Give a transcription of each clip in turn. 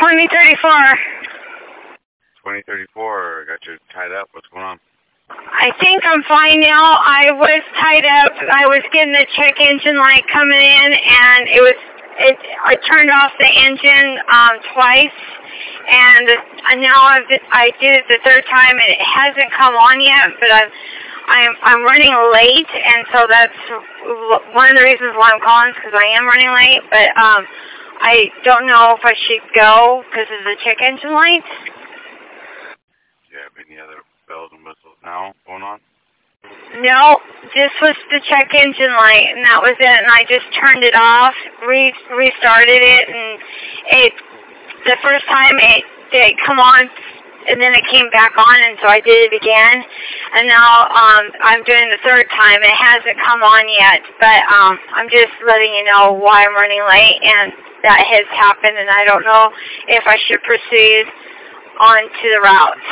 2034. 2034, got you tied up. What's going on? I think I'm fine now. I was tied up. I was getting the check engine light coming in, and I turned off the engine twice, and now I did it the third time, and it hasn't come on yet. But I'm running late, and so that's one of the reasons why I'm calling, because I am running late. But I don't know if I should go because of the check engine light. Do you have any other bells and whistles now going on? No, this was the check engine light, and that was it. And I just turned it off, restarted it, and the first time it come on, and then it came back on, and so I did it again. And now I'm doing the third time. It hasn't come on yet, but I'm just letting you know why I'm running late, and that has happened, and I don't know if I should proceed on to the route.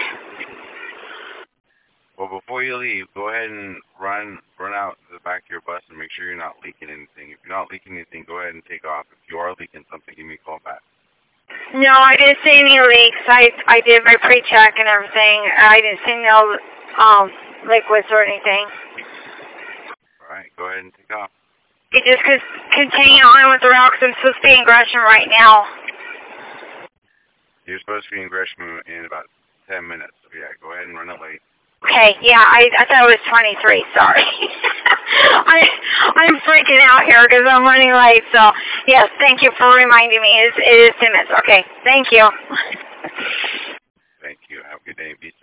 Well, before you leave, go ahead and run out to the back of your bus and make sure you're not leaking anything. If you're not leaking anything, go ahead and take off. If you are leaking something, give me a call back. No, I didn't see any leaks. I did my pre-check and everything. I didn't see no liquids or anything. All right, go ahead and take off. You just continue on with the route, because I'm supposed to be in Gresham right now. You're supposed to be in Gresham in about 10 minutes. So yeah, go ahead and run it late. Okay, yeah, I thought it was 23, sorry. I'm freaking out here because I'm running late, so yes, thank you for reminding me. It is 10 minutes. Okay, thank you. Thank you. Have a good day. Be